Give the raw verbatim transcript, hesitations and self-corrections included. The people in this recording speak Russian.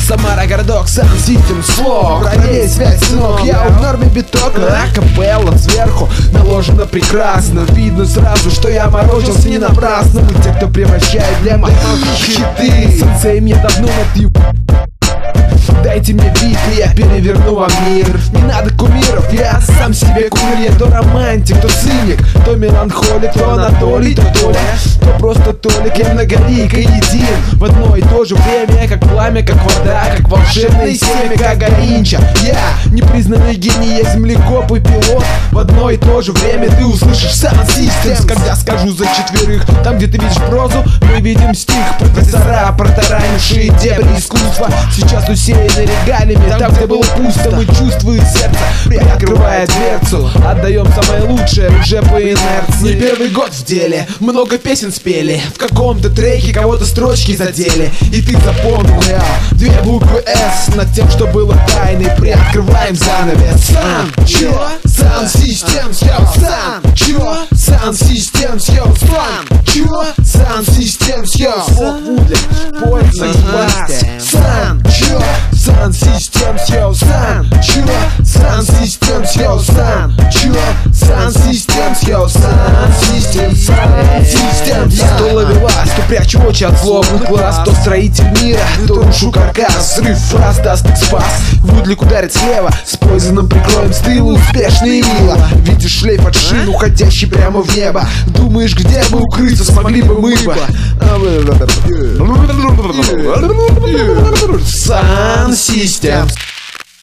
Самара, городок, Sound System, слог. Проверь связь, сынок, я в норме биток. Акапелла сверху наложено прекрасно. Видно сразу, что я морочился не напрасно. Мы те, кто превращает для моих хиты. Сенсей мне давно натив. Дайте мне бит, и я переверну вам мир. Не надо кумиров, я сам себе кумир. Я то романтик, то циник, то меланхолик, то Анатолий, то Толя, то просто Толик. Я многолик и един в одно и то же время. Как пламя, как вода, как волшебное семя, как Гаинча. Я непризнанный гений, я землекоп и пилот. В одно и то же время ты услышишь Sound Systems. Когда скажу за четверых, там где ты видишь прозу, мы видим стих. Профессора, протаранившие дебри искусства, сейчас усеяны регалиями. Там, где было пусто, мы чувствуем сердце, приоткрывая дверцу. Отдаем самое лучшее уже по инерции. Не первый год в деле, много песен спели. В каком-то треке кого-то строчки задели. И ты запомнил две буквы S над тем, что было тайной. Приоткрываем занавес. Sound, чё? Sound Systems, yo, Sound, чё? Sound Systems, yo, Sound, чё? Sound Systems, yo. Слов Вудлик, поезд экспас. Sound, чё? Sound Systems, yo, Sound, чё? Sound Systems, yo, Sound, чё? Sound Systems, yo, Sound Systems, Sound Systems. Я то ловелас, то прячу очи от злобных глаз, то строитель мира, то рушу каркас. Взрыв фраз даст экспас. Вудлик ударит слева, с поизоном прикроем с тыла. Успешно и мило, видишь шлейф от шин, уходящий прямо в небо. Думаешь, где бы укрыться, смогли бы мы бы. Sound Systems.